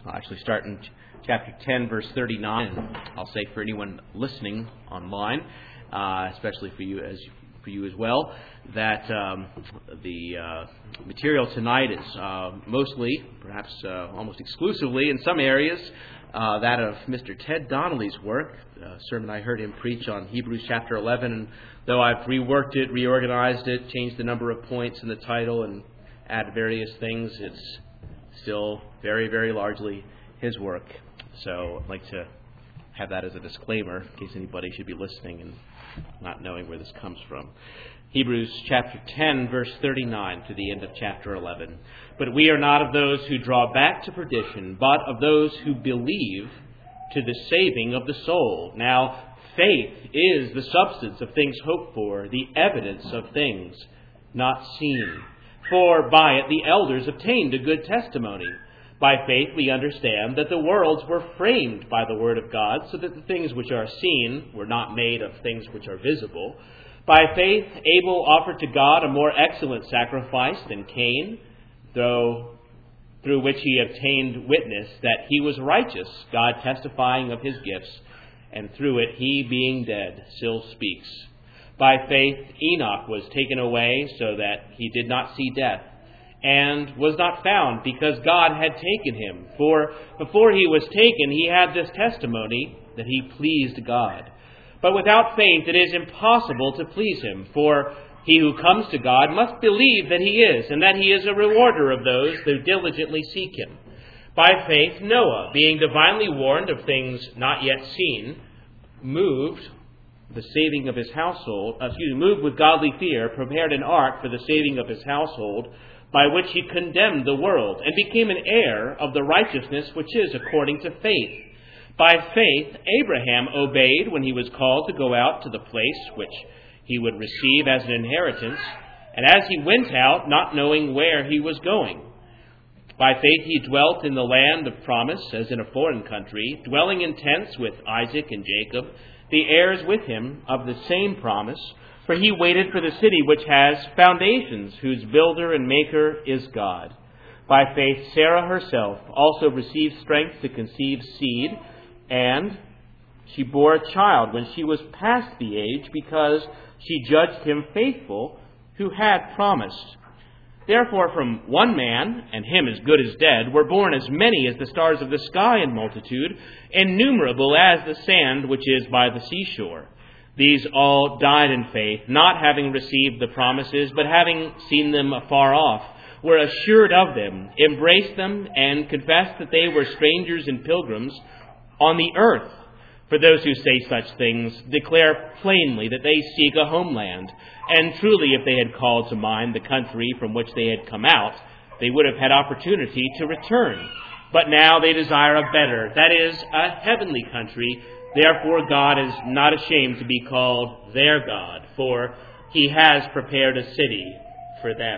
I'll actually start in chapter 10, verse 39. And I'll say for anyone listening online, especially for you as well, that the material tonight is mostly, perhaps almost exclusively in some areas, that of Mr. Ted Donnelly's work, a sermon I heard him preach on Hebrews chapter 11. And though I've reworked it, reorganized it, changed the number of points in the title, and added various things, it's still very, very largely his work. So I'd like to have that as a disclaimer in case anybody should be listening and not knowing where this comes from. Hebrews chapter 10, verse 39 to the end of chapter 11. But we are not of those who draw back to perdition, but of those who believe to the saving of the soul. Now, faith is the substance of things hoped for, the evidence of things not seen. For by it the elders obtained a good testimony. By faith we understand that the worlds were framed by the word of God, so that the things which are seen were not made of things which are visible. By faith Abel offered to God a more excellent sacrifice than Cain, through which he obtained witness that he was righteous, God testifying of his gifts, and through it he, being dead, still speaks. By faith Enoch was taken away so that he did not see death, and was not found, because God had taken him. For before he was taken, he had this testimony, that he pleased God. But without faith it is impossible to please him. For he who comes to God must believe that he is, and that he is a rewarder of those who diligently seek him. By faith Noah, being divinely warned of things not yet seen, moved with godly fear, prepared an ark for the saving of his household, by which he condemned the world, and became an heir of the righteousness which is according to faith. By faith Abraham obeyed when he was called to go out to the place which he would receive as an inheritance, and as he went out, not knowing where he was going. By faith he dwelt in the land of promise, as in a foreign country, dwelling in tents with Isaac and Jacob, the heirs with him of the same promise. For he waited for the city which has foundations, whose builder and maker is God. By faith Sarah herself also received strength to conceive seed, and she bore a child when she was past the age, because she judged him faithful who had promised. Therefore from one man, and him as good as dead, were born as many as the stars of the sky in multitude, innumerable as the sand which is by the seashore. These all died in faith, not having received the promises, but having seen them afar off, were assured of them, embraced them, and confessed that they were strangers and pilgrims on the earth. For those who say such things declare plainly that they seek a homeland. And truly, if they had called to mind the country from which they had come out, they would have had opportunity to return. But now they desire a better, that is, a heavenly country. Therefore God is not ashamed to be called their God, for he has prepared a city for them.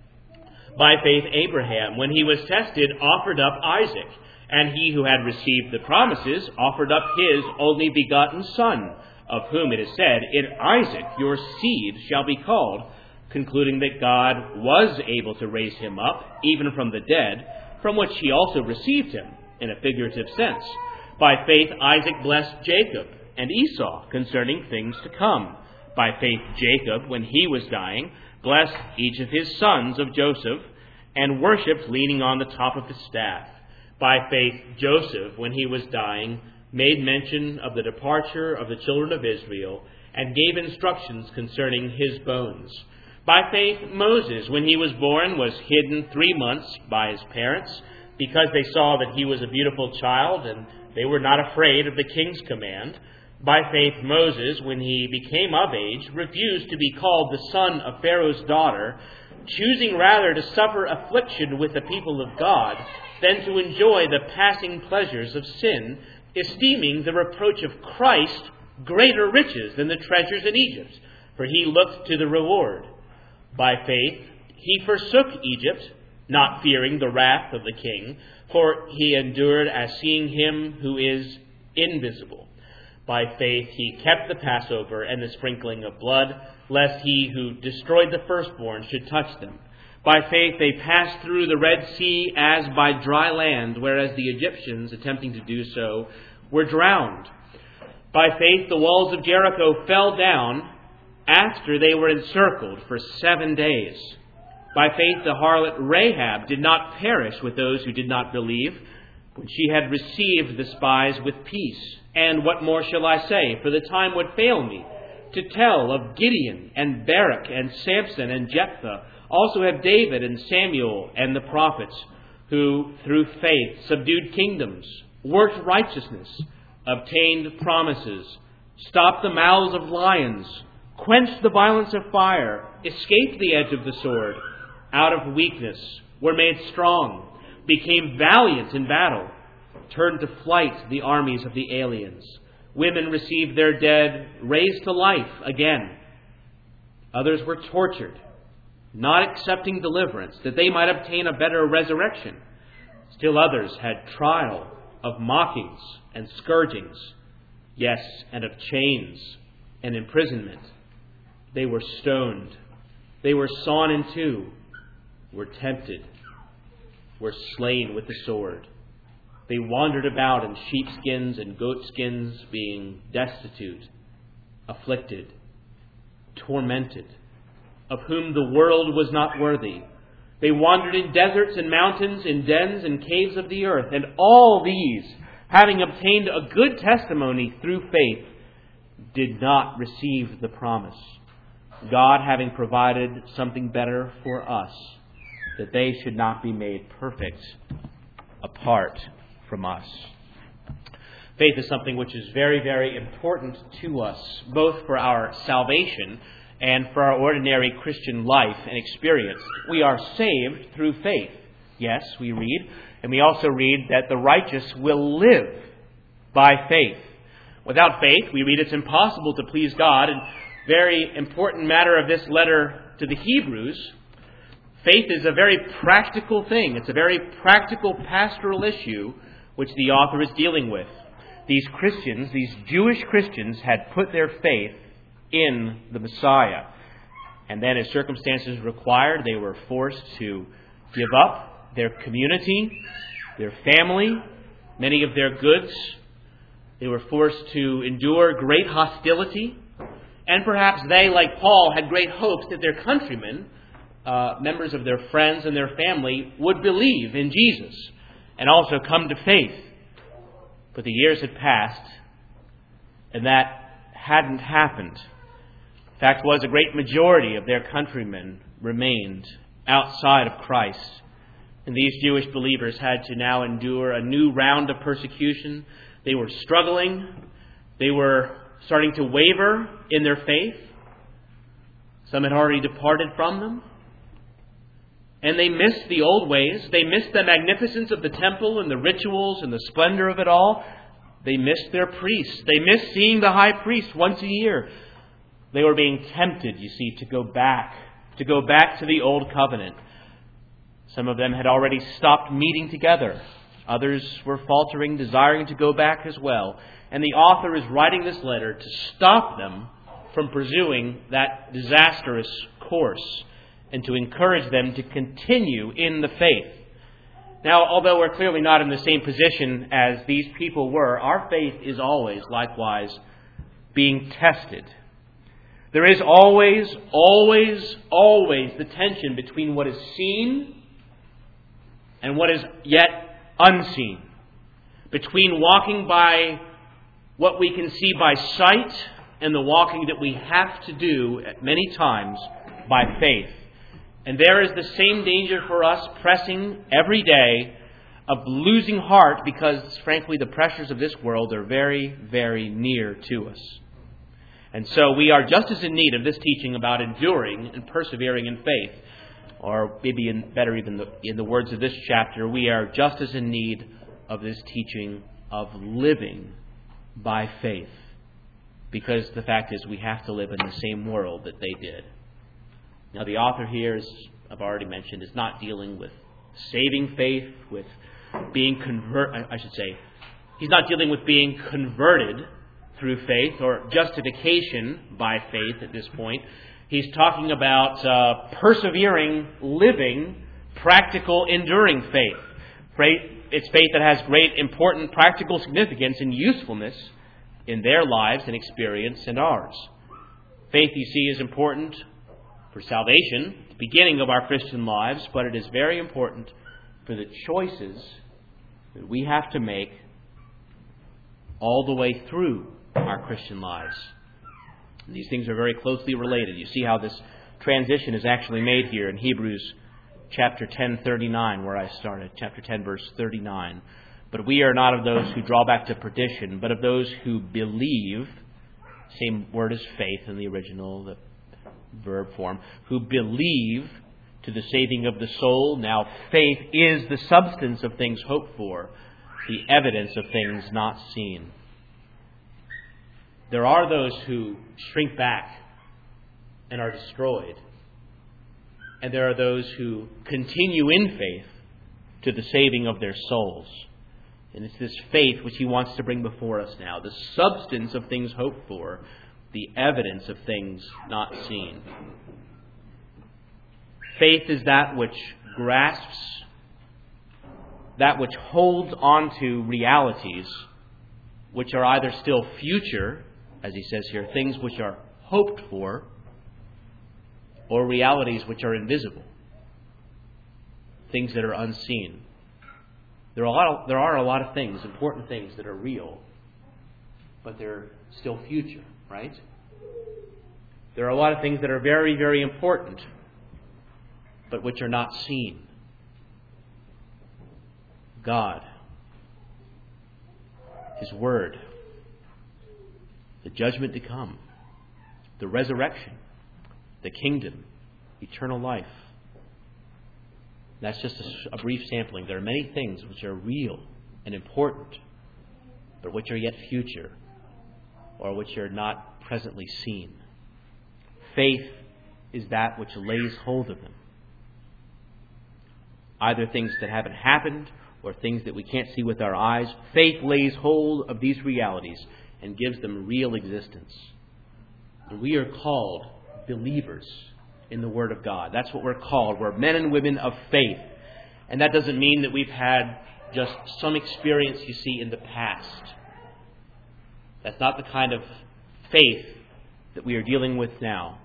By faith Abraham, when he was tested, offered up Isaac, and he who had received the promises offered up his only begotten son, of whom it is said, "In Isaac your seed shall be called," concluding that God was able to raise him up, even from the dead, from which he also received him, in a figurative sense. By faith Isaac blessed Jacob and Esau concerning things to come. By faith Jacob, when he was dying, blessed each of his sons of Joseph, and worshipped leaning on the top of his staff. By faith Joseph, when he was dying, made mention of the departure of the children of Israel, and gave instructions concerning his bones. By faith Moses, when he was born, was hidden 3 months by his parents, because they saw that he was a beautiful child, and they were not afraid of the king's command. By faith Moses, when he became of age, refused to be called the son of Pharaoh's daughter, choosing rather to suffer affliction with the people of God than to enjoy the passing pleasures of sin, esteeming the reproach of Christ greater riches than the treasures in Egypt, for he looked to the reward. By faith he forsook Egypt, not fearing the wrath of the king, for he endured as seeing him who is invisible. By faith he kept the Passover and the sprinkling of blood, lest he who destroyed the firstborn should touch them. By faith they passed through the Red Sea as by dry land, whereas the Egyptians, attempting to do so, were drowned. By faith the walls of Jericho fell down after they were encircled for 7 days. By faith the harlot Rahab did not perish with those who did not believe, when she had received the spies with peace. And what more shall I say? For the time would fail me to tell of Gideon and Barak and Samson and Jephthah, also of David and Samuel and the prophets, who through faith subdued kingdoms, worked righteousness, obtained promises, stopped the mouths of lions, quenched the violence of fire, escaped the edge of the sword, out of weakness were made strong, became valiant in battle, turned to flight the armies of the aliens. Women received their dead raised to life again. Others were tortured, not accepting deliverance, that they might obtain a better resurrection. Still others had trial of mockings and scourgings, yes, and of chains and imprisonment. They were stoned. They were sawn in two, were tempted, were slain with the sword. They wandered about in sheepskins and goatskins, being destitute, afflicted, tormented, of whom the world was not worthy. They wandered in deserts and mountains, in dens and caves of the earth. And all these, having obtained a good testimony through faith, did not receive the promise, God having provided something better for us, that they should not be made perfect apart from us. Faith is something which is very, very important to us, both for our salvation and for our ordinary Christian life and experience. We are saved through faith. Yes, we read, and we also read that the righteous will live by faith. Without faith, we read, it's impossible to please God. And very important matter of this letter to the Hebrews, faith is a very practical thing. It's a very practical pastoral issue which the author is dealing with. These Christians, these Jewish Christians, had put their faith in the Messiah. And then as circumstances required, they were forced to give up their community, their family, many of their goods. They were forced to endure great hostility. And perhaps they, like Paul, had great hopes that their countrymen, members of their friends and their family, would believe in Jesus and also come to faith. But the years had passed, and that hadn't happened. Fact was, a great majority of their countrymen remained outside of Christ. And these Jewish believers had to now endure a new round of persecution. They were struggling. They were starting to waver in their faith. Some had already departed from them. And they missed the old ways. They missed the magnificence of the temple and the rituals and the splendor of it all. They missed their priests. They missed seeing the high priest once a year. They were being tempted, you see, to go back to the old covenant. Some of them had already stopped meeting together. Others were faltering, desiring to go back as well. And the author is writing this letter to stop them from pursuing that disastrous course and to encourage them to continue in the faith. Now, although we're clearly not in the same position as these people were, our faith is always, likewise, being tested. There is always the tension between what is seen and what is yet unseen. Between walking by what we can see by sight and the walking that we have to do at many times by faith. And there is the same danger for us pressing every day of losing heart because, frankly, the pressures of this world are very, very near to us. And so we are just as in need of this teaching about enduring and persevering in faith. Or maybe better even in the words of this chapter, we are just as in need of this teaching of living by faith. Because the fact is we have to live in the same world that they did. Now the author here, as I've already mentioned, is not dealing with saving faith, with being he's not dealing with being converted through faith or justification by faith at this point. He's talking about persevering, living, practical, enduring faith. It's faith that has great, important, practical significance and usefulness in their lives and experience and ours. Faith, you see, is important for salvation, the beginning of our Christian lives, but it is very important for the choices that we have to make all the way through our Christian lives. And these things are very closely related. You see how this transition is actually made here in Hebrews chapter 10:39, where I started, chapter 10, verse 39. But we are not of those who draw back to perdition, but of those who believe. Same word as faith in the original, the verb form. Who believe to the saving of the soul. Now, faith is the substance of things hoped for, the evidence of things not seen. There are those who shrink back and are destroyed. And there are those who continue in faith to the saving of their souls. And it's this faith which he wants to bring before us now. The substance of things hoped for, the evidence of things not seen. Faith is that which grasps, that which holds on to realities which are either still future, as he says here, things which are hoped for, or realities which are invisible, things that are unseen. There are a lot of things, important things that are real, but they're still future, right? There are a lot of things that are very, very important, but which are not seen. God, His Word, the judgment to come, the resurrection, the kingdom, eternal life. That's just a brief sampling. There are many things which are real and important, but which are yet future, or which are not presently seen. Faith is that which lays hold of them. Either things that haven't happened, or things that we can't see with our eyes. Faith lays hold of these realities and gives them real existence. And we are called believers in the Word of God. That's what we're called. We're men and women of faith. And that doesn't mean that we've had just some experience, you see, in the past. That's not the kind of faith that we are dealing with now.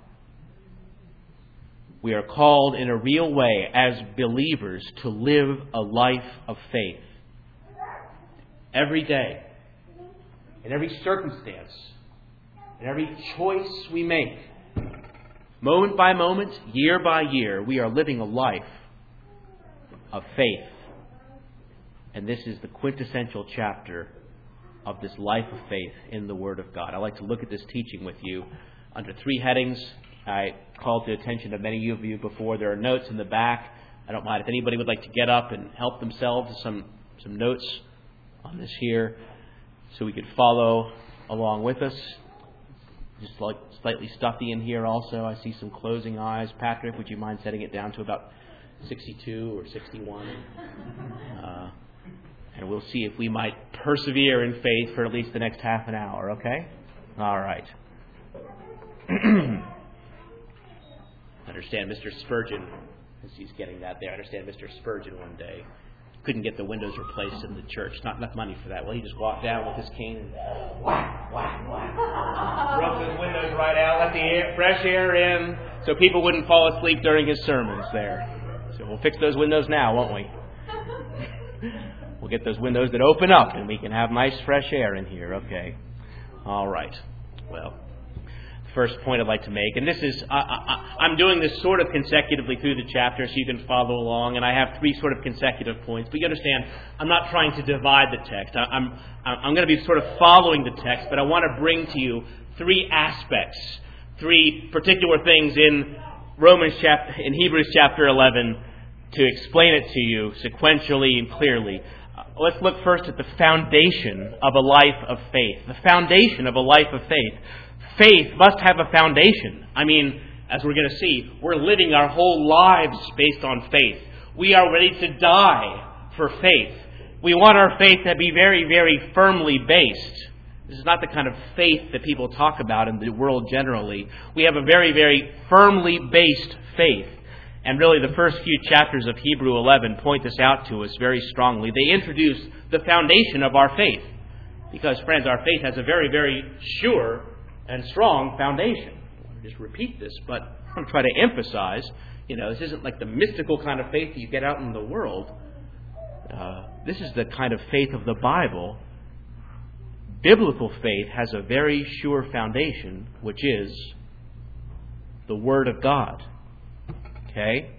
We are called in a real way as believers to live a life of faith. Every day, in every circumstance, in every choice we make, moment by moment, year by year, we are living a life of faith. And this is the quintessential chapter of this life of faith in the Word of God. I'd like to look at this teaching with you under three headings. I called the attention of many of you before. There are notes in the back. I don't mind if anybody would like to get up and help themselves with some notes on this here so we could follow along with us. Just like slightly stuffy in here also. I see some closing eyes. Patrick, would you mind setting it down to about 62 or 61? And we'll see if we might persevere in faith for at least the next half an hour, okay? All right. I understand Mr. Spurgeon, as he's getting that there, I understand Mr. Spurgeon one day couldn't get the windows replaced in the church. Not enough money for that. Well, he just walked down with his cane and whack, whack, whack. Broke those windows right out, let the fresh air in, so people wouldn't fall asleep during his sermons there. So we'll fix those windows now, won't we? We'll get those windows that open up and we can have nice fresh air in here. Okay. All right. Well, first point I'd like to make, and this is, I'm doing this sort of consecutively through the chapter so you can follow along, and I have three sort of consecutive points. But you understand, I'm not trying to divide the text. I'm going to be sort of following the text, but I want to bring to you three aspects, three particular things in Hebrews chapter 11 to explain it to you sequentially and clearly. Let's look first at the foundation of a life of faith. The foundation of a life of faith. Faith must have a foundation. I mean, as we're going to see, we're living our whole lives based on faith. We are ready to die for faith. We want our faith to be very, very firmly based. This is not the kind of faith that people talk about in the world generally. We have a very, very firmly based faith. And really the first few chapters of Hebrew 11 point this out to us very strongly. They introduce the foundation of our faith. Because, friends, our faith has a very, very sure and strong foundation. I'll just repeat this, but I'm going to try to emphasize, this isn't like the mystical kind of faith that you get out in the world. This is the kind of faith of the Bible. Biblical faith has a very sure foundation, which is the Word of God. Okay?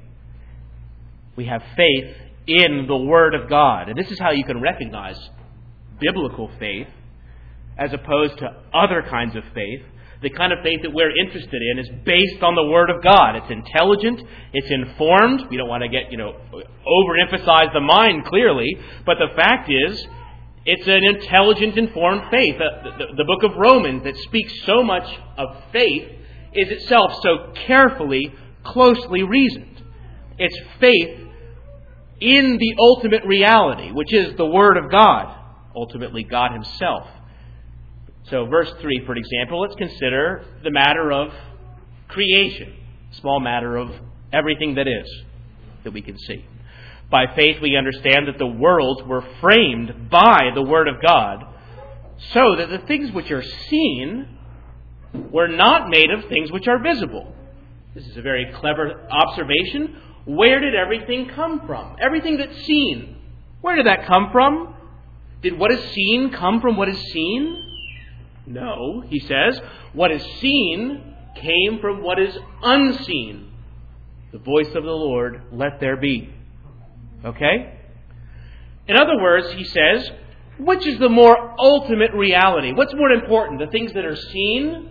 We have faith in the Word of God. And this is how you can recognize biblical faith as opposed to other kinds of faith. The kind of faith that we're interested in is based on the Word of God. It's intelligent. It's informed. We don't want to get, overemphasize the mind clearly. But the fact is, it's an intelligent, informed faith. The book of Romans that speaks so much of faith is itself so carefully, closely reasoned. It's faith in the ultimate reality, which is the Word of God, ultimately God Himself. So verse 3, for example, let's consider the matter of creation, small matter of everything that is, that we can see. By faith we understand that the worlds were framed by the Word of God, so that the things which are seen were not made of things which are visible. This is a very clever observation. Where did everything come from? Everything that's seen. Where did that come from? Did what is seen come from what is seen? No, he says. What is seen came from what is unseen. The voice of the Lord, let there be. Okay? In other words, he says, which is the more ultimate reality? What's more important, the things that are seen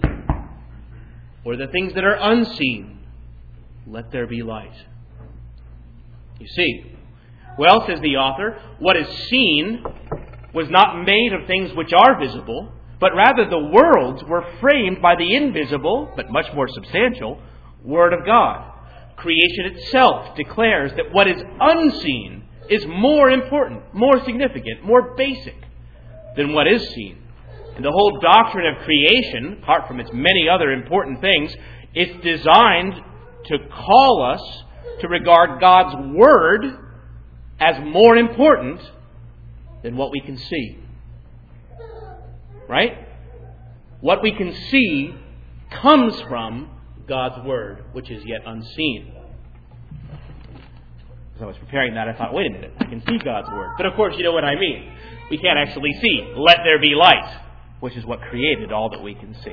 or the things that are unseen? Let there be light. You see, well, says the author, what is seen was not made of things which are visible, but rather the worlds were framed by the invisible, but much more substantial, Word of God. Creation itself declares that what is unseen is more important, more significant, more basic than what is seen. And the whole doctrine of creation, apart from its many other important things, is designed to call us to regard God's Word as more important than what we can see. Right? What we can see comes from God's Word, which is yet unseen. As I was preparing that, I thought, wait a minute, I can see God's Word. But of course, you know what I mean. We can't actually see. Let there be light, which is what created all that we can see.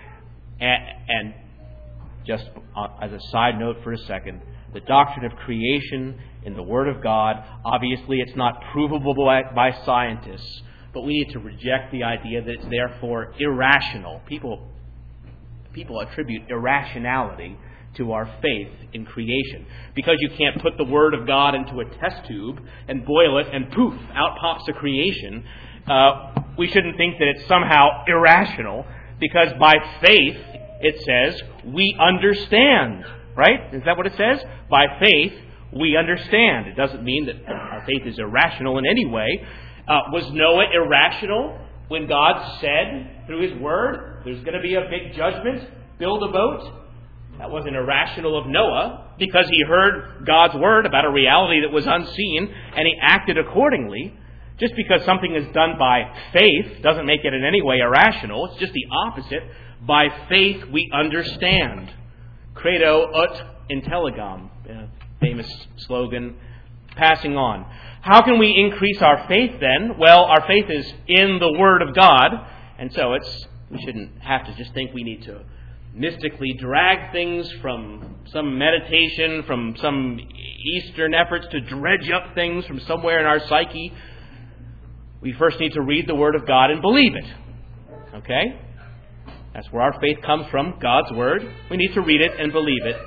And just as a side note for a second, the doctrine of creation in the Word of God, obviously it's not provable by scientists, but we need to reject the idea that it's therefore irrational. People attribute irrationality to our faith in creation. Because you can't put the Word of God into a test tube and boil it and poof, out pops the creation. We shouldn't think that it's somehow irrational, because by faith, it says, we understand. Right? Is that what it says? By faith, we understand. It doesn't mean that our faith is irrational in any way. Was Noah irrational when God said through His Word, there's going to be a big judgment, build a boat? That wasn't irrational of Noah, because he heard God's Word about a reality that was unseen, and he acted accordingly. Just because something is done by faith doesn't make it in any way irrational. It's just the opposite. By faith we understand. Credo ut intelligam, famous slogan. Passing on. How can we increase our faith then? Well, our faith is in the Word of God, and so we shouldn't have to just think we need to mystically drag things from some meditation, from some Eastern efforts to dredge up things from somewhere in our psyche. We first need to read the Word of God and believe it. Okay? That's where our faith comes from, God's Word. We need to read it and believe it.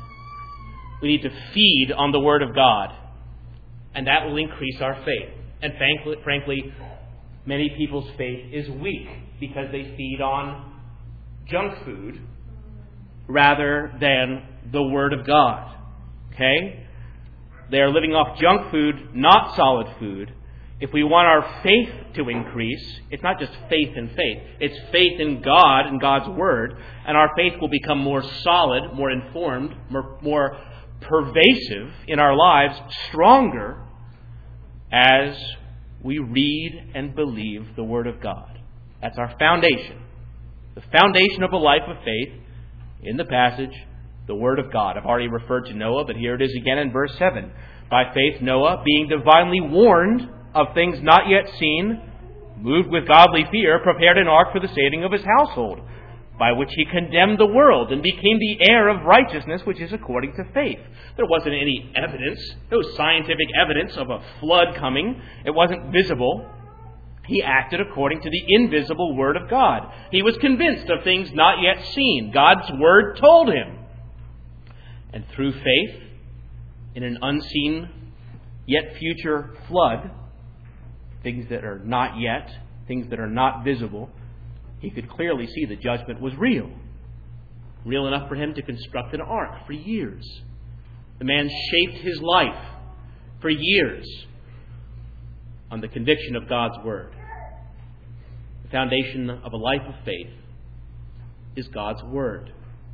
We need to feed on the Word of God. And that will increase our faith. And frankly, many people's faith is weak because they feed on junk food rather than the Word of God. Okay? They are living off junk food, not solid food. If we want our faith to increase, it's not just faith in faith. It's faith in God and God's Word. And our faith will become more solid, more informed, more pervasive in our lives, stronger as we read and believe the Word of God. That's our foundation. The foundation of a life of faith in the passage, the Word of God. I've already referred to Noah, but here it is again in verse 7. By faith, Noah, being divinely warned of things not yet seen, moved with godly fear, prepared an ark for the saving of his household, by which he condemned the world and became the heir of righteousness, which is according to faith. There wasn't any evidence, no scientific evidence of a flood coming. It wasn't visible. He acted according to the invisible Word of God. He was convinced of things not yet seen. God's Word told him. And through faith, in an unseen yet future flood, things that are not yet, things that are not visible, he could clearly see the judgment was real. Real enough for him to construct an ark for years. The man shaped his life for years on the conviction of God's Word. The foundation of a life of faith is God's Word.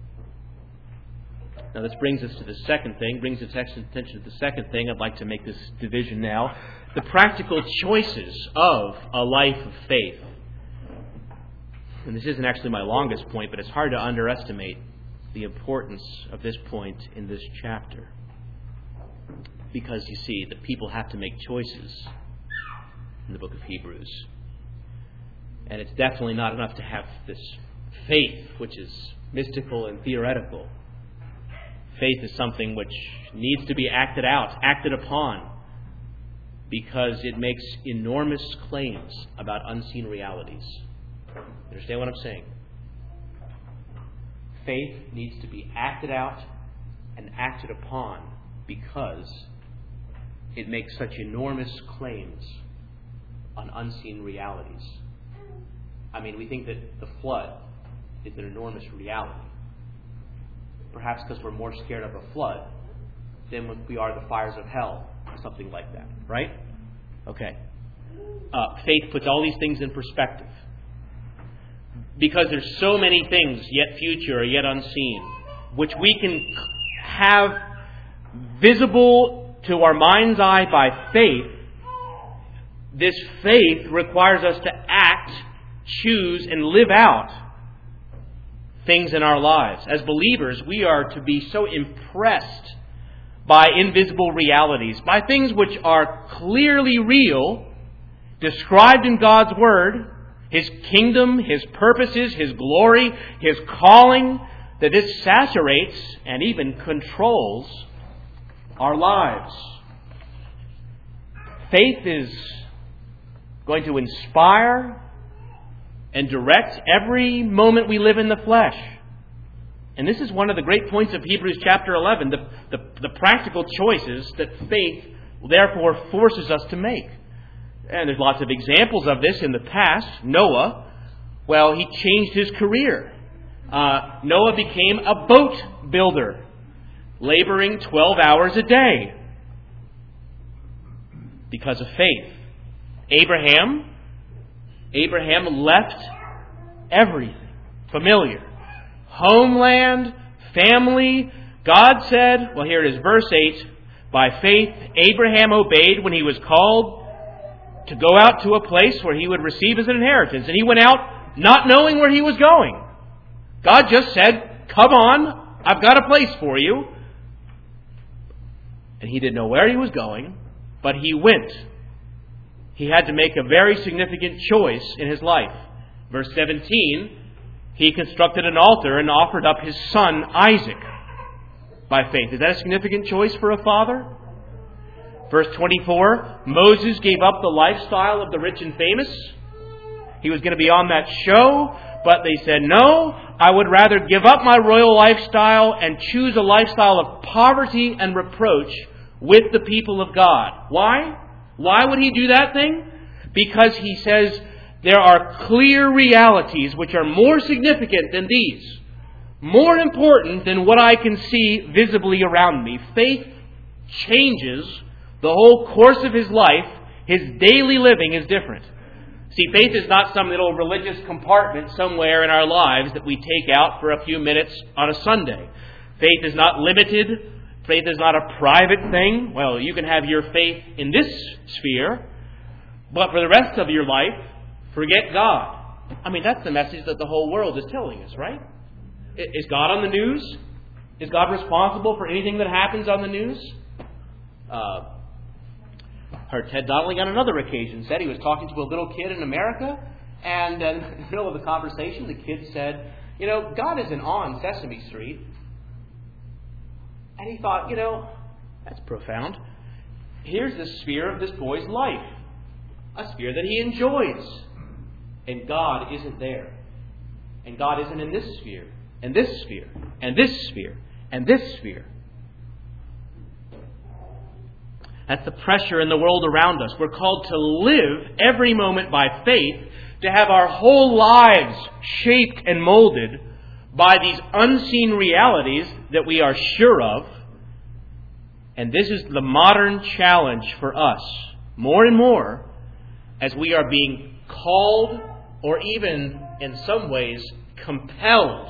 Now this brings us to the second thing, brings its attention to the second thing. I'd like to make this division now. The practical choices of a life of faith. And this isn't actually my longest point, but it's hard to underestimate the importance of this point in this chapter. Because you see, the people have to make choices in the book of Hebrews. And it's definitely not enough to have this faith, which is mystical and theoretical. Faith is something which needs to be acted out, acted upon, because it makes enormous claims about unseen realities. Understand what I'm saying? Faith needs to be acted out and acted upon because it makes such enormous claims on unseen realities. I mean, we think that the flood is an enormous reality. Perhaps because we're more scared of a flood than we are the fires of hell, or something like that, right? Okay. Faith puts all these things in perspective. Because there's so many things, yet future or yet unseen, which we can have visible to our mind's eye by faith. This faith requires us to act, choose, and live out things in our lives. As believers, we are to be so impressed by invisible realities, by things which are clearly real, described in God's Word, His kingdom, His purposes, His glory, His calling, that this saturates and even controls our lives. Faith is going to inspire and direct every moment we live in the flesh. And this is one of the great points of Hebrews chapter 11, the practical choices that faith therefore forces us to make. And there's lots of examples of this in the past. Noah, well, he changed his career. Noah became a boat builder, laboring 12 hours a day because of faith. Abraham left everything familiar. Homeland, family. God said, well, here it is, verse 8, by faith Abraham obeyed when he was called to go out to a place where he would receive his inheritance. And he went out not knowing where he was going. God just said, come on, I've got a place for you. And he didn't know where he was going, but he went. He had to make a very significant choice in his life. Verse 17, he constructed an altar and offered up his son Isaac by faith. Is that a significant choice for a father? Verse 24, Moses gave up the lifestyle of the rich and famous. He was going to be on that show, but they said, no, I would rather give up my royal lifestyle and choose a lifestyle of poverty and reproach with the people of God. Why? Why would he do that thing? Because he says there are clear realities which are more significant than these, more important than what I can see visibly around me. Faith changes the whole course of his life His daily living is different. See, faith is not some little religious compartment somewhere in our lives that we take out for a few minutes on a Sunday. Faith is not limited. Faith is not a private thing. Well, you can have your faith in this sphere, but for the rest of your life, forget God. I mean, that's the message that the whole world is telling us, right? Is God on the news? Is God responsible for anything that happens on the news? Heard Ted Donnelly on another occasion said he was talking to a little kid in America, and in the middle of the conversation, the kid said, God isn't on Sesame Street. And he thought, that's profound. Here's the sphere of this boy's life, a sphere that he enjoys. And God isn't there. And God isn't in this sphere, and this sphere, and this sphere, and this sphere. That's the pressure in the world around us. We're called to live every moment by faith, to have our whole lives shaped and molded by these unseen realities that we are sure of. And this is the modern challenge for us, more and more, as we are being called, or even in some ways compelled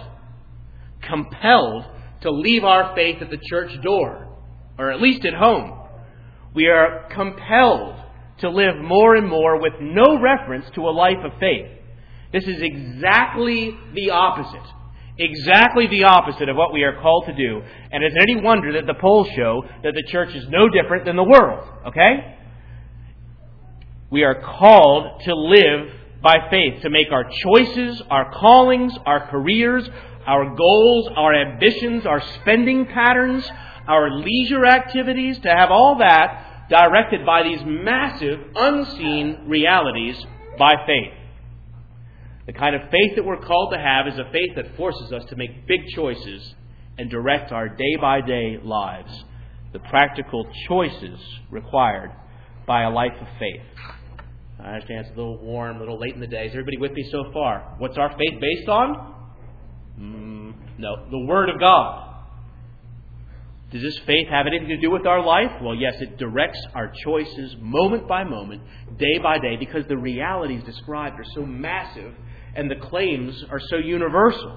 to leave our faith at the church door, or at least at home. We are compelled to live more and more with no reference to a life of faith. This is exactly the opposite. Exactly the opposite of what we are called to do. And is it any wonder that the polls show that the church is no different than the world? Okay? We are called to live by faith, to make our choices, our callings, our careers, our goals, our ambitions, our spending patterns, our leisure activities, to have all that directed by these massive, unseen realities by faith. The kind of faith that we're called to have is a faith that forces us to make big choices and direct our day-by-day lives. The practical choices required by a life of faith. I understand it's a little warm, a little late in the day. Is everybody with me so far? What's our faith based on? No, the Word of God. Does this faith have anything to do with our life? Well, yes, it directs our choices moment by moment, day by day, because the realities described are so massive and the claims are so universal.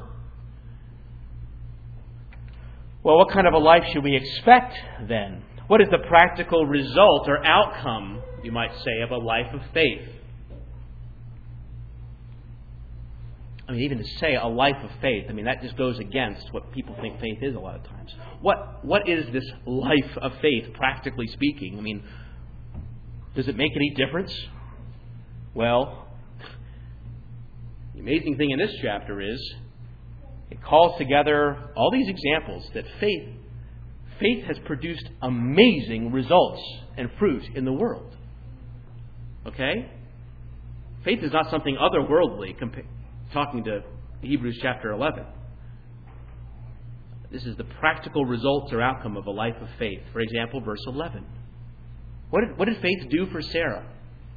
Well, what kind of a life should we expect then? What is the practical result or outcome, you might say, of a life of faith? I mean, even to say a life of faith, that just goes against what people think faith is a lot of times. What is this life of faith, practically speaking? Does it make any difference? Well, the amazing thing in this chapter is it calls together all these examples that faith has produced amazing results and fruit in the world. Okay? Faith is not something otherworldly, talking to Hebrews chapter 11. This is the practical results or outcome of a life of faith. For example, verse 11. What did faith do for Sarah?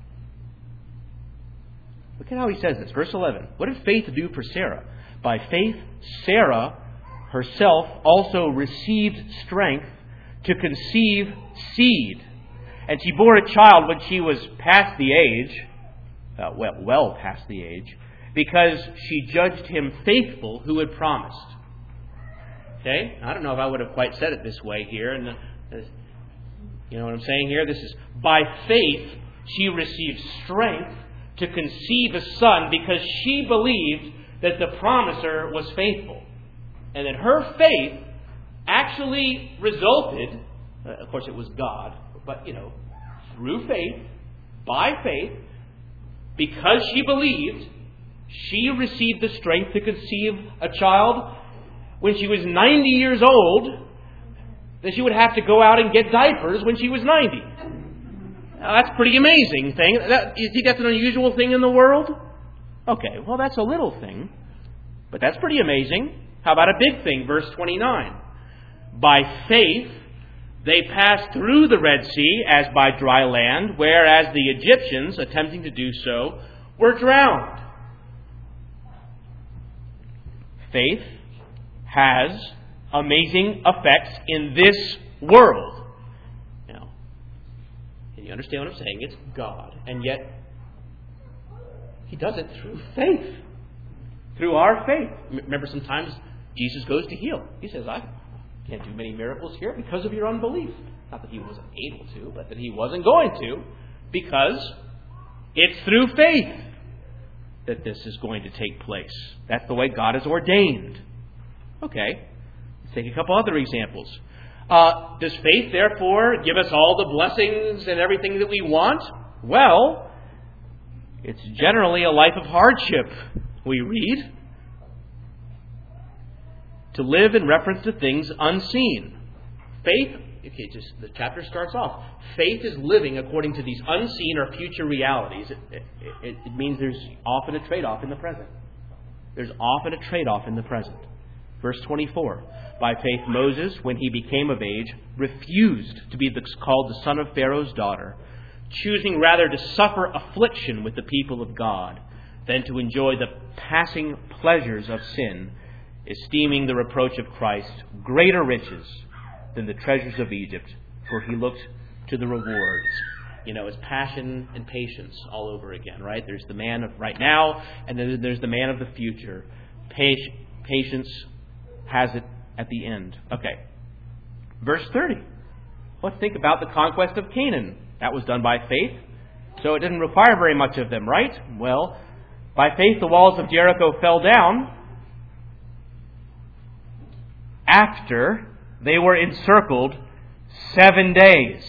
Look at how he says this. Verse 11. What did faith do for Sarah? By faith, Sarah herself also received strength to conceive seed. And she bore a child when she was past the age, well past the age, because she judged him faithful who had promised. Okay? I don't know if I would have quite said it this way here. You know what I'm saying here? This is, by faith, she received strength to conceive a son because she believed that the promiser was faithful. And that her faith actually resulted, of course it was God, but through faith, by faith, because she believed, she received the strength to conceive a child when she was 90 years old, that she would have to go out and get diapers when she was 90. Now, that's a pretty amazing thing. You think that's an unusual thing in the world? Okay, well, that's a little thing, but that's pretty amazing. How about a big thing? Verse 29. By faith, they passed through the Red Sea as by dry land, whereas the Egyptians, attempting to do so, were drowned. Faith has amazing effects in this world. You understand what I'm saying? It's God. And yet, He does it through faith. Through our faith. Remember, sometimes Jesus goes to heal. He says, I can't do many miracles here because of your unbelief. Not that He wasn't able to, but that He wasn't going to, because it's through faith that this is going to take place. That's the way God has ordained. Okay, let's take a couple other examples. Does faith, therefore, give us all the blessings and everything that we want? Well, it's generally a life of hardship, we read. To live in reference to things unseen. Faith, okay, just the chapter starts off. Faith is living according to these unseen or future realities. It means there's often a trade-off in the present. There's often a trade-off in the present. Verse 24. By faith Moses, when he became of age, refused to be called the son of Pharaoh's daughter, choosing rather to suffer affliction with the people of God than to enjoy the passing pleasures of sin, esteeming the reproach of Christ greater riches than the treasures of Egypt, for he looked to the rewards. You know, it's passion and patience all over again, right? There's the man of right now, and then there's the man of the future. Patience has it at the end. Okay. Verse 30. Let's think about the conquest of Canaan. That was done by faith, so it didn't require very much of them, right? Well, by faith the walls of Jericho fell down after they were encircled 7 days.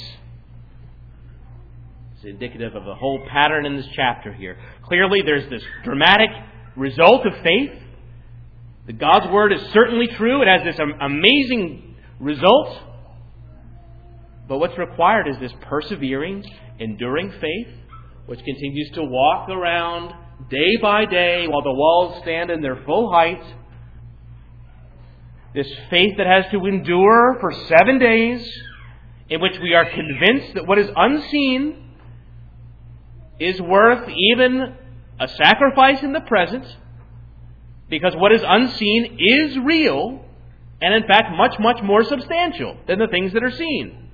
It's indicative of a whole pattern in this chapter here. Clearly, there's this dramatic result of faith. That God's Word is certainly true. It has this amazing result. But what's required is this persevering, enduring faith, which continues to walk around day by day while the walls stand in their full height. This faith that has to endure for 7 days, in which we are convinced that what is unseen is worth even a sacrifice in the present, because what is unseen is real, and in fact much, much more substantial than the things that are seen.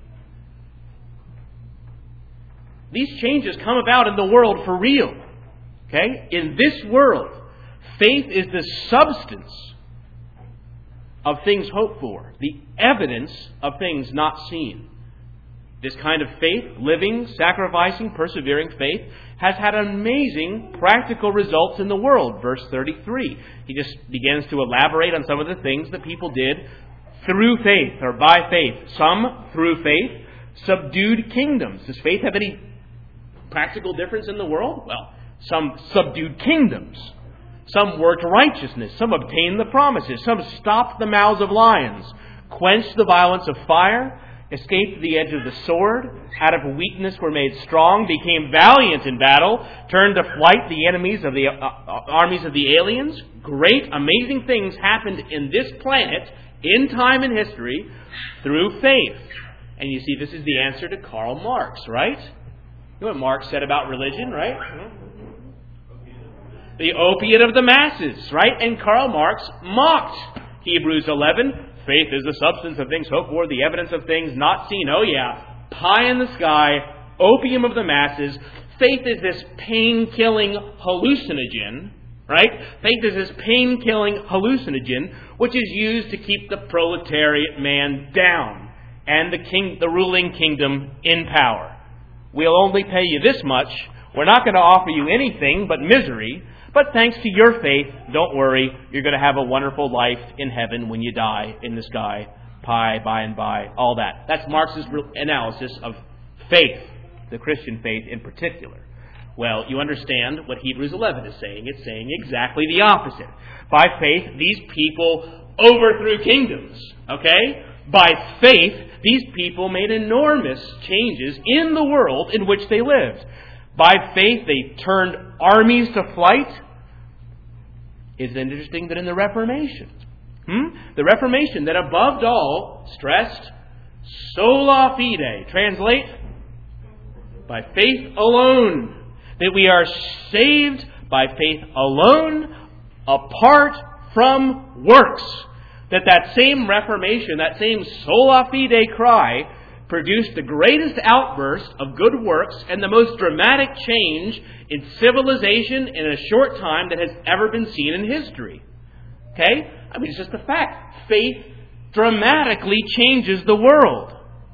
These changes come about in the world for real. Okay? In this world, faith is the substance of things hoped for, the evidence of things not seen. This kind of faith, living, sacrificing, persevering faith, has had amazing practical results in the world. Verse 33. He just begins to elaborate on some of the things that people did through faith or by faith. Some, through faith, subdued kingdoms. Does faith have any practical difference in the world? Well, some subdued kingdoms. Some worked righteousness. Some obtained the promises. Some stopped the mouths of lions, quenched the violence of fire, escaped the edge of the sword, out of weakness were made strong, became valiant in battle, turned to flight the enemies of the armies of the aliens. Great, amazing things happened in this planet, in time and history, through faith. And you see, this is the answer to Karl Marx, right? You know what Marx said about religion, right? The opiate of the masses, right? And Karl Marx mocked Hebrews 11. Faith is the substance of things hoped for, the evidence of things not seen. Oh yeah, pie in the sky, opium of the masses. Faith is this pain-killing hallucinogen, right? Faith is this pain-killing hallucinogen which is used to keep the proletariat man down and the ruling kingdom in power. We'll only pay you this much. We're not going to offer you anything but misery. But thanks to your faith, don't worry, you're going to have a wonderful life in heaven when you die in the sky, pie, by and by, all that. That's Marx's analysis of faith, the Christian faith in particular. Well, you understand what Hebrews 11 is saying. It's saying exactly the opposite. By faith, these people overthrew kingdoms. Okay? By faith, these people made enormous changes in the world in which they lived. By faith, they turned armies to flight. Isn't it interesting that in the Reformation, the Reformation that above all stressed sola fide, translate, by faith alone, that we are saved by faith alone, apart from works. That same Reformation, that same sola fide cry, produced the greatest outburst of good works and the most dramatic change in civilization in a short time that has ever been seen in history. Okay? I mean, it's just a fact. Faith dramatically changes the world.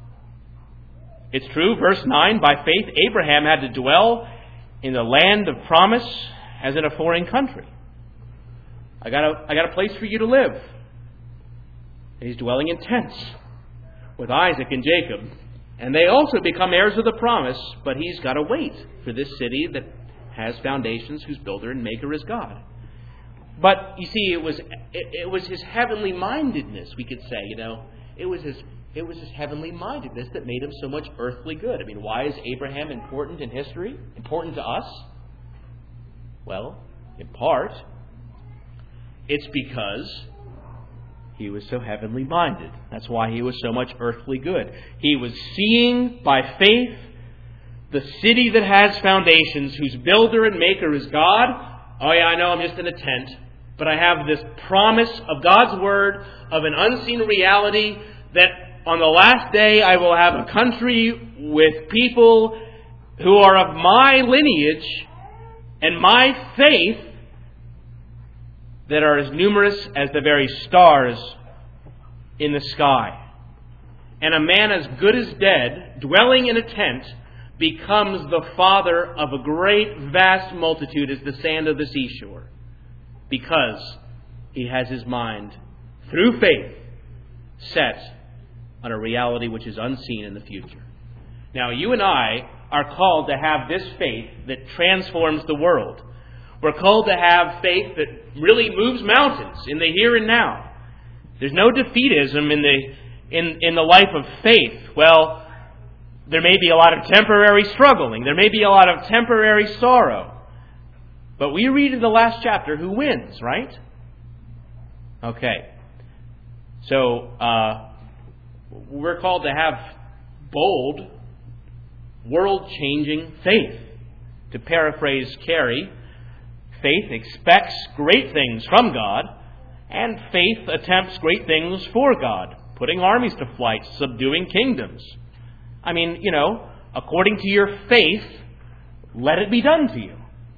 It's true, verse 9, by faith Abraham had to dwell in the land of promise as in a foreign country. I got a place for you to live. And he's dwelling in tents with Isaac and Jacob. And they also become heirs of the promise, but he's got to wait for this city that has foundations, whose builder and maker is God. But you see, it was his heavenly mindedness, we could say, It was his heavenly mindedness that made him so much earthly good. I mean, why is Abraham important in history? Important to us? Well, in part, it's because he was so heavenly minded. That's why he was so much earthly good. He was seeing by faith the city that has foundations, whose builder and maker is God. Oh yeah, I know I'm just in a tent, but I have this promise of God's word, of an unseen reality, that on the last day I will have a country with people who are of my lineage and my faith, that are as numerous as the very stars in the sky. And a man as good as dead, dwelling in a tent, becomes the father of a great vast multitude as the sand of the seashore, because he has his mind, through faith, set on a reality which is unseen in the future. Now, you and I are called to have this faith that transforms the world. We're called to have faith that really moves mountains in the here and now. There's no defeatism in the life of faith. Well, there may be a lot of temporary struggling. There may be a lot of temporary sorrow. But we read in the last chapter who wins, right? Okay. So, we're called to have bold, world-changing faith. To paraphrase Carey, faith expects great things from God, and faith attempts great things for God, putting armies to flight, subduing kingdoms. I mean, according to your faith, let it be done to you.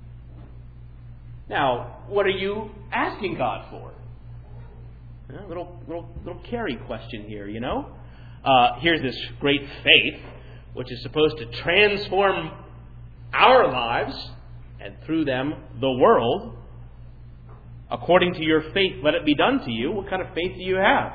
Now, what are you asking God for? A little Carey question here, Here's this great faith, which is supposed to transform our lives, and through them, the world. According to your faith, let it be done to you. What kind of faith do you have?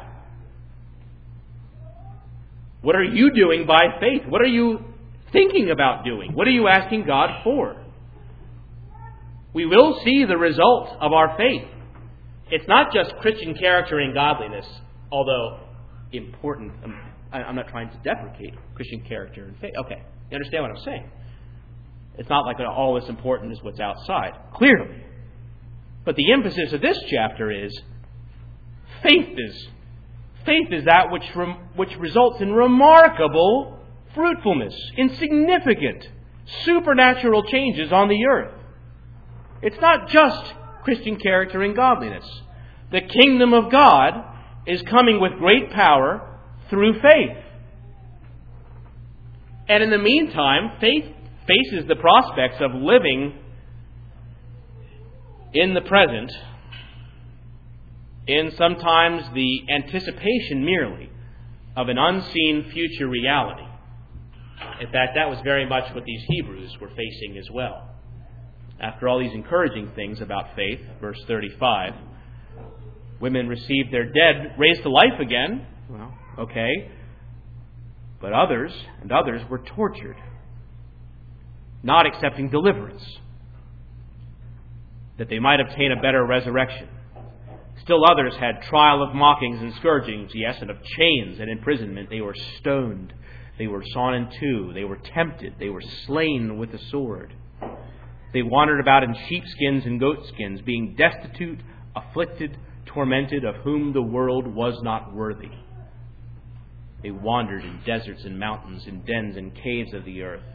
What are you doing by faith? What are you thinking about doing? What are you asking God for? We will see the result of our faith. It's not just Christian character and godliness, although important. I'm not trying to deprecate Christian character and faith. Okay, you understand what I'm saying? It's not like all that's important is what's outside, clearly. But the emphasis of this chapter is faith is that which results in remarkable fruitfulness, in significant supernatural changes on the earth. It's not just Christian character and godliness. The kingdom of God is coming with great power through faith. And in the meantime, faith faces the prospects of living in the present, in sometimes the anticipation merely of an unseen future reality. In fact, that was very much what these Hebrews were facing as well. After all these encouraging things about faith, verse 35, women received their dead raised to life again. Well, okay. But others were tortured, not accepting deliverance, that they might obtain a better resurrection. Still others had trial of mockings and scourgings, yes, and of chains and imprisonment. They were stoned. They were sawn in two. They were tempted. They were slain with the sword. They wandered about in sheepskins and goatskins, being destitute, afflicted, tormented, of whom the world was not worthy. They wandered in deserts and mountains, in dens and caves of the earth.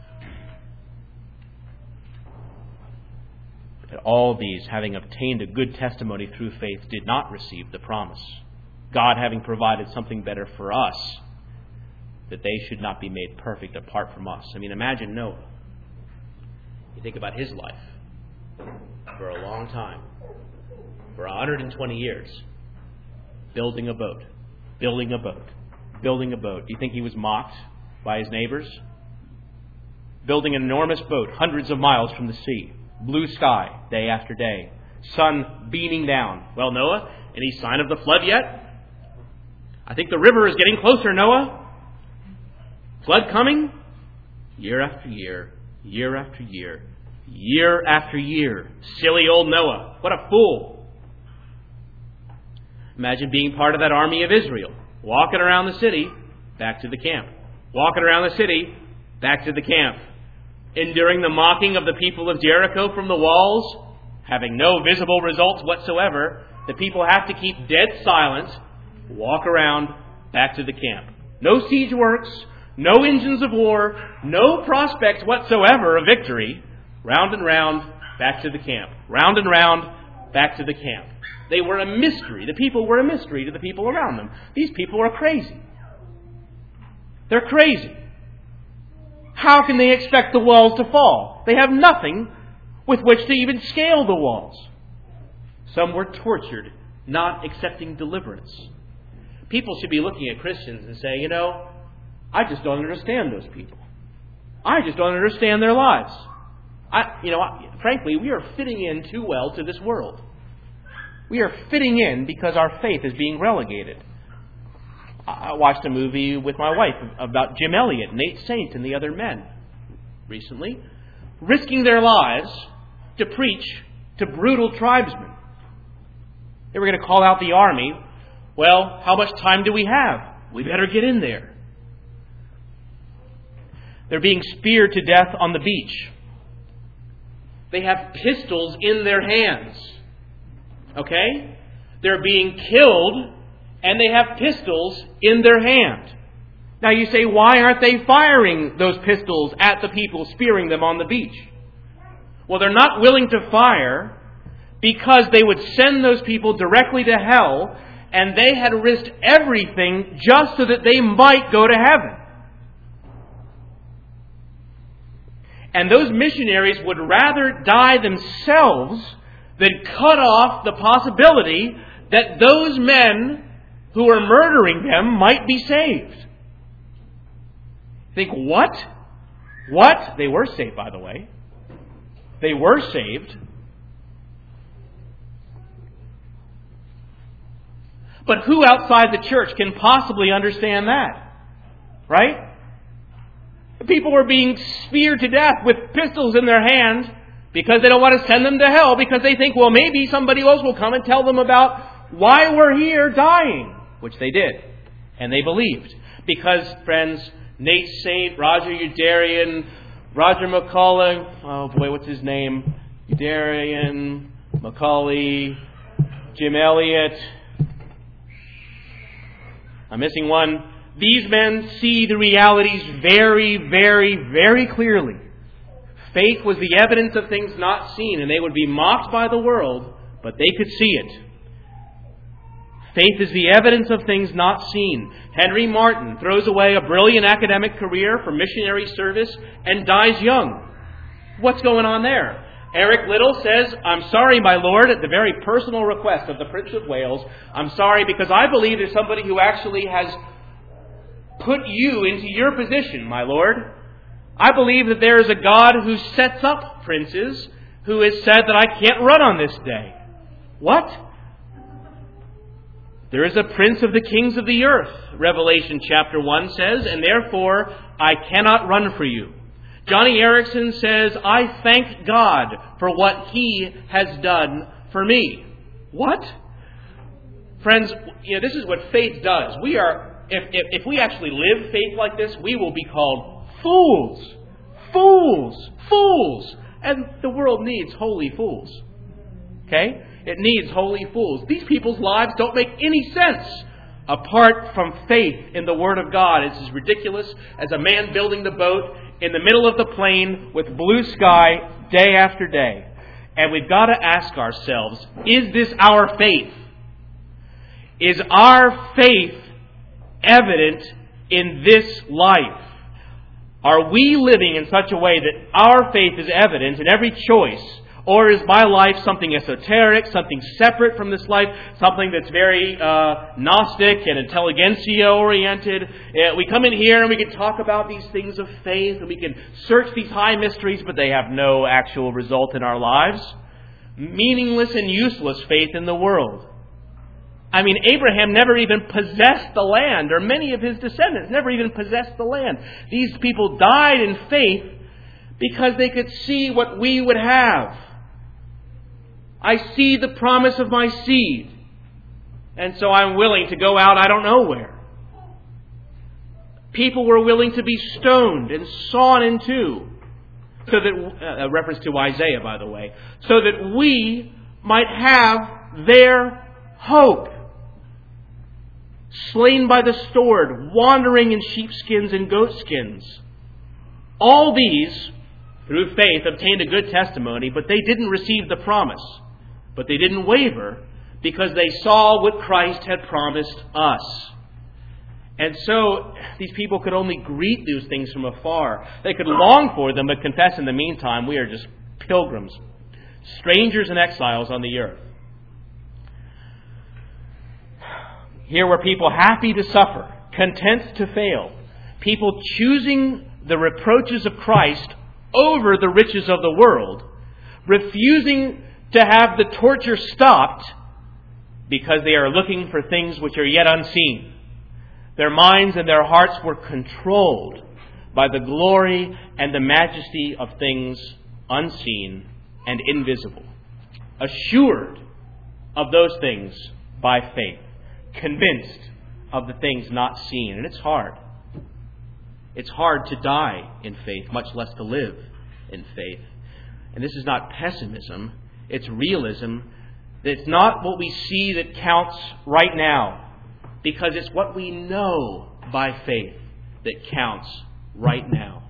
But all these, having obtained a good testimony through faith, did not receive the promise. God, having provided something better for us, that they should not be made perfect apart from us. I mean, imagine Noah. You think about his life for a long time, for 120 years, building a boat, building a boat, building a boat. Do you think he was mocked by his neighbors? Building an enormous boat hundreds of miles from the sea, blue sky day after day, sun beaming down. Well, Noah, any sign of the flood yet? I think the river is getting closer, Noah. Flood coming? Year after year, year after year, year after year. Silly old Noah. What a fool. Imagine being part of that army of Israel, walking around the city, back to the camp. Walking around the city, back to the camp. Enduring the mocking of the people of Jericho from the walls, having no visible results whatsoever. The people have to keep dead silent, walk around, back to the camp. No siege works, no engines of war, no prospect whatsoever of victory. Round and round, back to the camp. Round and round, back to the camp. They were a mystery. The people were a mystery to the people around them. These people are crazy. They're crazy. How can they expect the walls to fall? They have nothing with which to even scale the walls. Some were tortured, not accepting deliverance. People should be looking at Christians and saying, I just don't understand those people. I just don't understand their lives. Frankly, we are fitting in too well to this world. We are fitting in because our faith is being relegated. I watched a movie with my wife about Jim Elliot, Nate Saint, and the other men recently, risking their lives to preach to brutal tribesmen. They were going to call out the army. Well, how much time do we have? We better get in there. They're being speared to death on the beach. They have pistols in their hands. Okay? They're being killed, and they have pistols in their hand. Now you say, why aren't they firing those pistols at the people, spearing them on the beach? Well, they're not willing to fire because they would send those people directly to hell, and they had risked everything just so that they might go to heaven. And those missionaries would rather die themselves than cut off the possibility that those men who are murdering them might be saved. Think, what? What? They were saved, by the way. They were saved. But who outside the church can possibly understand that? Right? People were being speared to death with pistols in their hand because they don't want to send them to hell, because they think, well, maybe somebody else will come and tell them about why we're here dying, which they did. And they believed. Because, friends, Nate Saint, Roger Youderian, Roger McCullough, what's his name? Youderian, Macaulay, Jim Elliot. I'm missing one. These men see the realities very, very, very clearly. Faith was the evidence of things not seen, and they would be mocked by the world, but they could see it. Faith is the evidence of things not seen. Henry Martyn throws away a brilliant academic career for missionary service and dies young. What's going on there? Eric Liddell says, I'm sorry, my Lord, at the very personal request of the Prince of Wales. I'm sorry because I believe there's somebody who actually has put you into your position, my Lord. I believe that there is a God who sets up princes, who has said that I can't run on this day. What? There is a prince of the kings of the earth, Revelation chapter 1 says, and therefore I cannot run for you. Johnny Erickson says, I thank God for what He has done for me. What? Friends, this is what faith does. We are, if we actually live faith like this, we will be called fools. Fools. Fools. And the world needs holy fools. Okay? It needs holy fools. These people's lives don't make any sense apart from faith in the Word of God. It's as ridiculous as a man building the boat in the middle of the plain with blue sky day after day. And we've got to ask ourselves, is this our faith? Is our faith evident in this life? Are we living in such a way that our faith is evident in every choice? Or is my life something esoteric, something separate from this life, something that's very Gnostic and intelligentsia-oriented? We come in here and we can talk about these things of faith, and we can search these high mysteries, but they have no actual result in our lives. Meaningless and useless faith in the world. I mean, Abraham never even possessed the land, or many of his descendants never even possessed the land. These people died in faith because they could see what we would have. I see the promise of my seed, and so I'm willing to go out I don't know where. People were willing to be stoned and sawn in two, so that, a reference to Isaiah, by the way, so that we might have their hope. Slain by the sword, wandering in sheepskins and goatskins. All these, through faith, obtained a good testimony, but they didn't receive the promise. But they didn't waver because they saw what Christ had promised us. And so these people could only greet those things from afar. They could long for them, but confess in the meantime, we are just pilgrims, strangers and exiles on the earth. Here were people happy to suffer, content to fail, people choosing the reproaches of Christ over the riches of the world, refusing to have the torture stopped because they are looking for things which are yet unseen. Their minds and their hearts were controlled by the glory and the majesty of things unseen and invisible, assured of those things by faith, convinced of the things not seen. And it's hard. It's hard to die in faith, much less to live in faith. And this is not pessimism, it's realism. It's not what we see that counts right now, because it's what we know by faith that counts right now.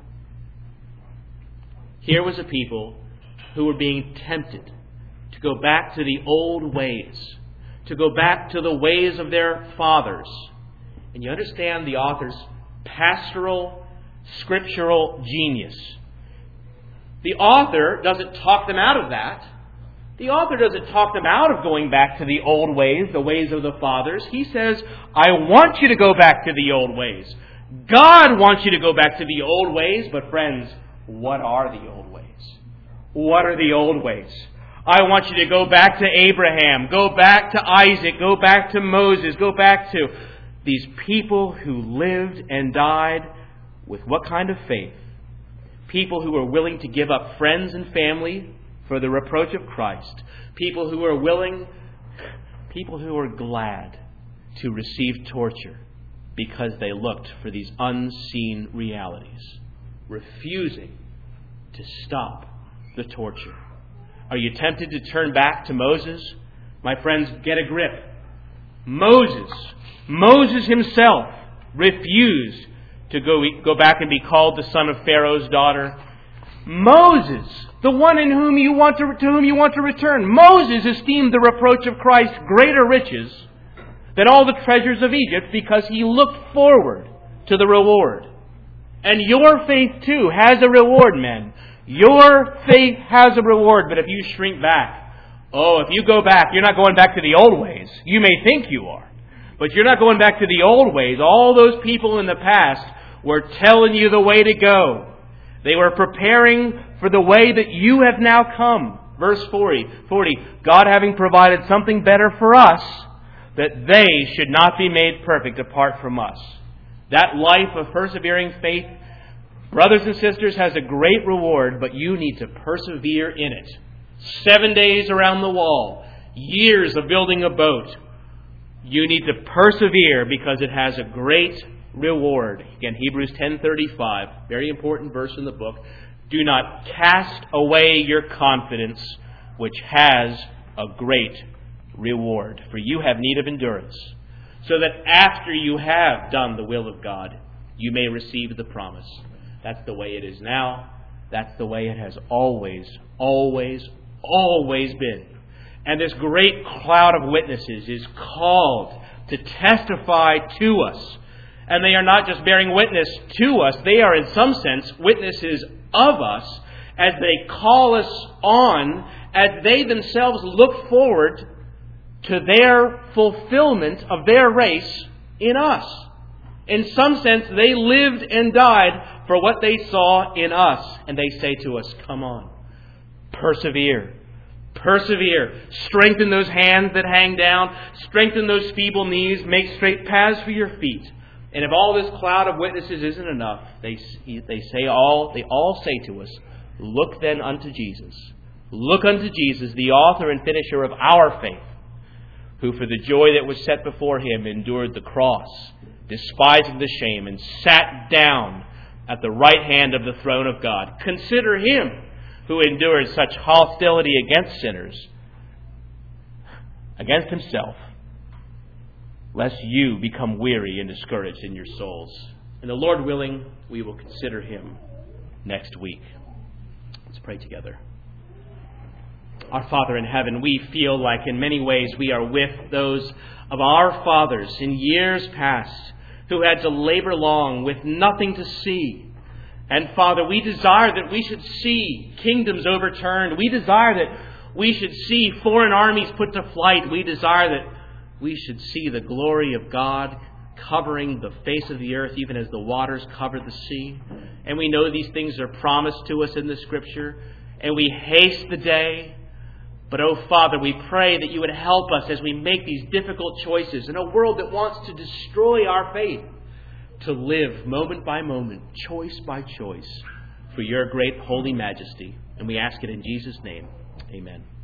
Here was a people who were being tempted to go back to the old ways, to go back to the ways of their fathers. And you understand the author's pastoral, scriptural genius. The author doesn't talk them out of that. The author doesn't talk them out of going back to the old ways, the ways of the fathers. He says, I want you to go back to the old ways. God wants you to go back to the old ways. But friends, what are the old ways? What are the old ways? I want you to go back to Abraham, go back to Isaac, go back to Moses, go back to these people who lived and died with what kind of faith? People who were willing to give up friends and family for the reproach of Christ. People who were willing, people who were glad to receive torture because they looked for these unseen realities, refusing to stop the torture. Are you tempted to turn back to Moses? My friends, get a grip. Moses himself refused to go back and be called the son of Pharaoh's daughter. Moses, the one to whom you want to return. Moses esteemed the reproach of Christ greater riches than all the treasures of Egypt because he looked forward to the reward. And your faith too has a reward, men. Your faith has a reward, but if you shrink back, if you go back, you're not going back to the old ways. You may think you are, but you're not going back to the old ways. All those people in the past were telling you the way to go. They were preparing for the way that you have now come. Verse 40, God having provided something better for us, that they should not be made perfect apart from us. That life of persevering faith, brothers and sisters, has a great reward, but you need to persevere in it. 7 days around the wall, years of building a boat. You need to persevere because it has a great reward. Again, Hebrews 10:35, very important verse in the book. Do not cast away your confidence, which has a great reward. For you have need of endurance, so that after you have done the will of God, you may receive the promise. That's the way it is now. That's the way it has always been. And this great cloud of witnesses is called to testify to us And they are not just bearing witness to us, they are in some sense witnesses of us as they call us on, as they themselves look forward to their fulfillment of their race in us. In some sense, they lived and died for what they saw in us. And they say to us, come on, persevere. Persevere. Strengthen those hands that hang down. Strengthen those feeble knees. Make straight paths for your feet. And if all this cloud of witnesses isn't enough, they all say to us, look then unto Jesus. Look unto Jesus, the author and finisher of our faith, who for the joy that was set before him endured the cross, despising the shame, and sat down at the right hand of the throne of God. Consider him who endured such hostility against sinners, against himself, lest you become weary and discouraged in your souls. And the Lord willing, we will consider him next week. Let's pray together. Our Father in heaven, we feel like in many ways we are with those of our fathers in years past who had to labor long with nothing to see. And Father, we desire that we should see kingdoms overturned. We desire that we should see foreign armies put to flight. We desire that we should see the glory of God covering the face of the earth, even as the waters cover the sea. And we know these things are promised to us in the Scripture, and we haste the day. But, oh Father, we pray that you would help us as we make these difficult choices in a world that wants to destroy our faith, to live moment by moment, choice by choice, for your great holy majesty. And we ask it in Jesus' name. Amen.